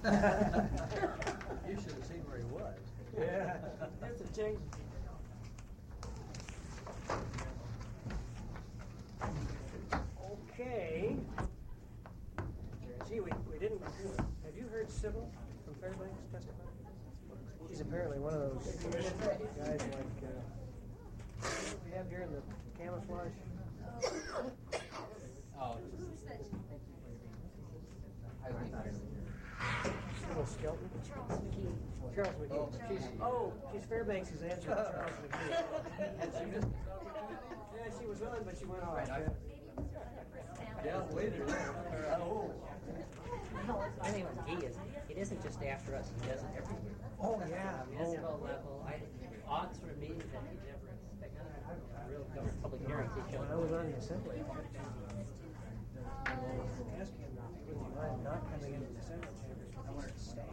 You should have seen where he was. Yeah, that's a change. Okay. Gee, we didn't. Have you heard Sybil from Fairbanks testify? She's apparently one of those guys like we have here in the camouflage. Oh. Sybil Skelton. Charles McGee. Charles McGee. She's Fairbanks' answer to Charles McGee. Yeah, she was on, but she went off. Yeah, later. My name is McGee. It isn't just after us. He does it everywhere. Oh, yeah. Municipal level. Odd sort of meeting that you never expect. Real government public hearings. They show. When I was on the assembly, I kept asking him, would you mind not coming into the Senate chambers, but I wanted to stay.